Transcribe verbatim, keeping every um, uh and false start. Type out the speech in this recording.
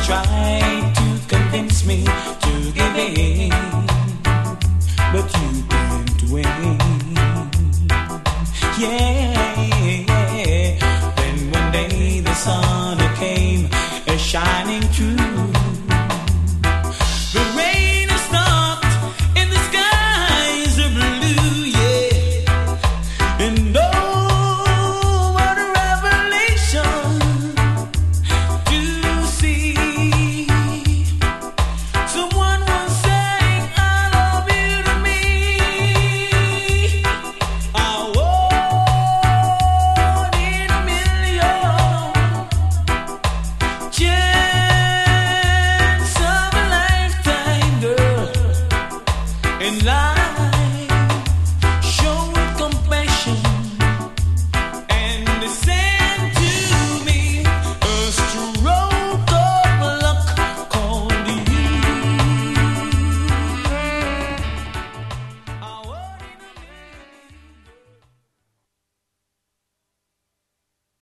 tried to convince me to give in, but you didn't win. Yeah, then one day the sun came shining through. The rain has stopped and the skies are blue, yeah. And oh, what a revelation to see. Someone was saying, I love you to me. I want in a million. Chance of a lifetime, girl, in life.